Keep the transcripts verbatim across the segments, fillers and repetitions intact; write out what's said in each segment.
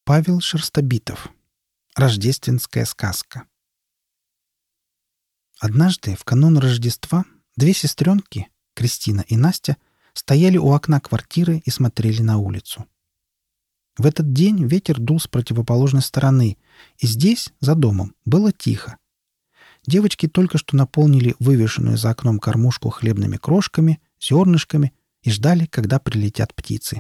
Павел Шерстобитов. Рождественская сказка. Однажды, в канун Рождества, две сестренки, Кристина и Настя, стояли у окна квартиры и смотрели на улицу. В этот день ветер дул с противоположной стороны, и здесь, за домом, было тихо. Девочки только что наполнили вывешенную за окном кормушку хлебными крошками, зернышками и ждали, когда прилетят птицы.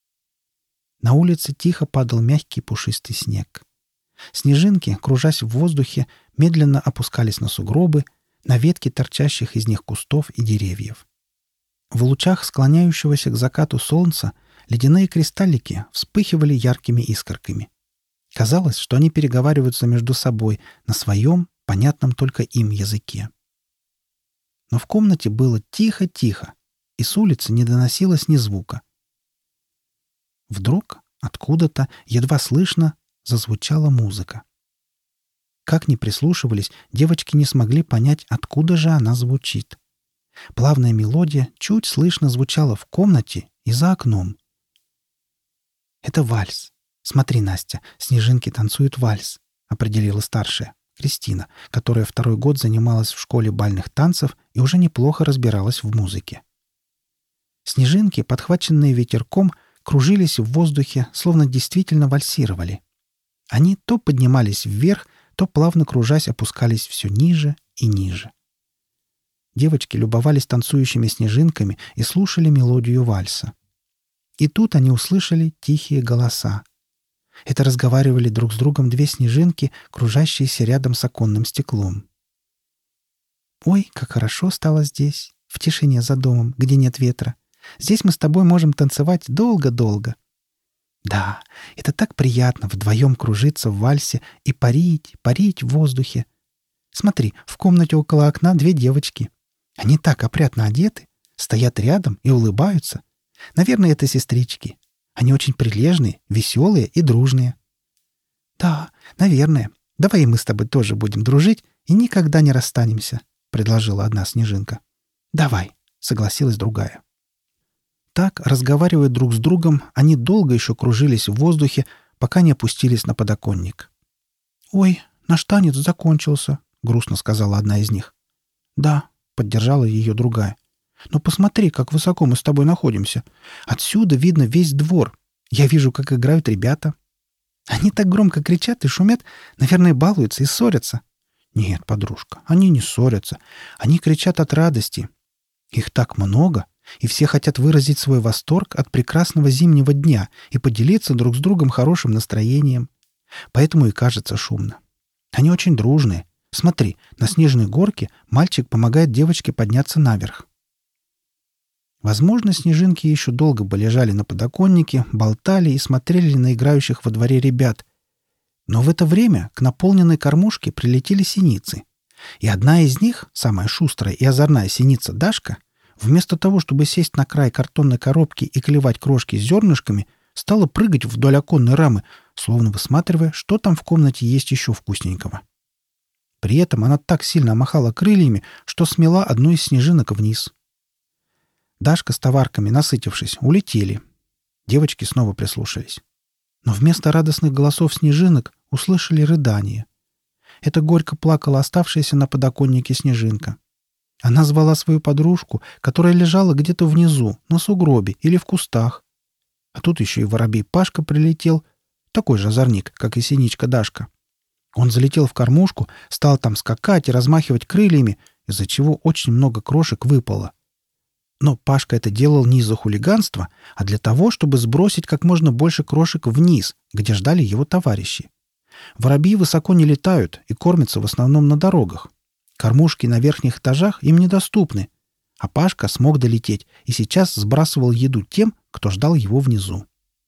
На улице тихо падал мягкий пушистый снег. Снежинки, кружась в воздухе, медленно опускались на сугробы, на ветки торчащих из них кустов и деревьев. В лучах склоняющегося к закату солнца ледяные кристаллики вспыхивали яркими искорками. Казалось, что они переговариваются между собой на своем, понятном только им языке. Но в комнате было тихо-тихо, и с улицы не доносилось ни звука. Вдруг, откуда-то, едва слышно, зазвучала музыка. Как ни прислушивались, девочки не смогли понять, откуда же она звучит. Плавная мелодия чуть слышно звучала в комнате и за окном. «Это вальс. Смотри, Настя, снежинки танцуют вальс», — определила старшая, Кристина, которая второй год занималась в школе бальных танцев и уже неплохо разбиралась в музыке. Снежинки, подхваченные ветерком, кружились в воздухе, словно действительно вальсировали. Они то поднимались вверх, то, плавно кружась, опускались все ниже и ниже. Девочки любовались танцующими снежинками и слушали мелодию вальса. И тут они услышали тихие голоса. Это разговаривали друг с другом две снежинки, кружащиеся рядом с оконным стеклом. «Ой, как хорошо стало здесь, в тишине за домом, где нет ветра. Здесь мы с тобой можем танцевать долго-долго. Да, это так приятно вдвоем кружиться в вальсе и парить, парить в воздухе. Смотри, в комнате около окна две девочки. Они так опрятно одеты, стоят рядом и улыбаются. Наверное, это сестрички. Они очень прилежные, веселые и дружные. Да, наверное. Давай и мы с тобой тоже будем дружить и никогда не расстанемся, предложила одна снежинка. Давай, согласилась другая. Так, разговаривая друг с другом, они долго еще кружились в воздухе, пока не опустились на подоконник. «Ой, наш танец закончился», — грустно сказала одна из них. «Да», — поддержала ее другая. «Но посмотри, как высоко мы с тобой находимся. Отсюда видно весь двор. Я вижу, как играют ребята. Они так громко кричат и шумят, наверное, балуются и ссорятся». «Нет, подружка, они не ссорятся. Они кричат от радости. Их так много, и все хотят выразить свой восторг от прекрасного зимнего дня и поделиться друг с другом хорошим настроением. Поэтому и кажется шумно. Они очень дружные. Смотри, на снежной горке мальчик помогает девочке подняться наверх». Возможно, снежинки еще долго бы лежали на подоконнике, болтали и смотрели на играющих во дворе ребят. Но в это время к наполненной кормушке прилетели синицы. И одна из них, самая шустрая и озорная синица Дашка, вместо того, чтобы сесть на край картонной коробки и клевать крошки с зернышками, стала прыгать вдоль оконной рамы, словно высматривая, что там в комнате есть еще вкусненького. При этом она так сильно махала крыльями, что смела одну из снежинок вниз. Дашка с товарками, насытившись, улетели. Девочки снова прислушались. Но вместо радостных голосов снежинок услышали рыдание. Это горько плакала оставшаяся на подоконнике снежинка. Она звала свою подружку, которая лежала где-то внизу, на сугробе или в кустах. А тут еще и воробей Пашка прилетел, такой же озорник, как и синичка Дашка. Он залетел в кормушку, стал там скакать и размахивать крыльями, из-за чего очень много крошек выпало. Но Пашка это делал не из-за хулиганства, а для того, чтобы сбросить как можно больше крошек вниз, где ждали его товарищи. Воробьи высоко не летают и кормятся в основном на дорогах. Кормушки на верхних этажах им недоступны, а Пашка смог долететь и сейчас сбрасывал еду тем, кто ждал его внизу.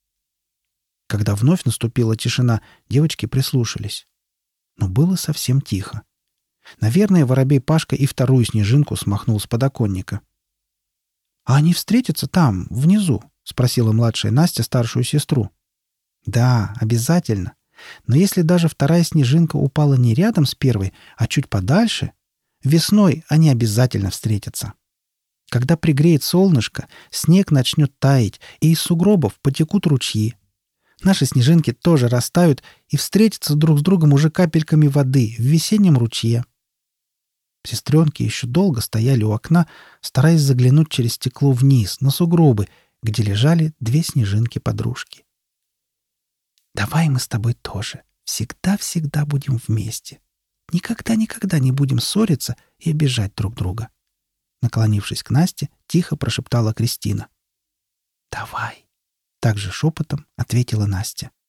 Когда вновь наступила тишина, девочки прислушались. Но было совсем тихо. Наверное, воробей Пашка и вторую снежинку смахнул с подоконника. «А они встретятся там, внизу?» — спросила младшая Настя старшую сестру. «Да, обязательно. Но если даже вторая снежинка упала не рядом с первой, а чуть подальше, весной они обязательно встретятся. Когда пригреет солнышко, снег начнет таять, и из сугробов потекут ручьи. Наши снежинки тоже растают и встретятся друг с другом уже капельками воды в весеннем ручье. Сестренки еще долго стояли у окна, стараясь заглянуть через стекло вниз, на сугробы, где лежали две снежинки-подружки. «Давай мы с тобой тоже всегда-всегда будем вместе. Никогда-никогда не будем ссориться и обижать друг друга». Наклонившись к Насте, тихо прошептала Кристина. «Давай», — также шепотом ответила Настя.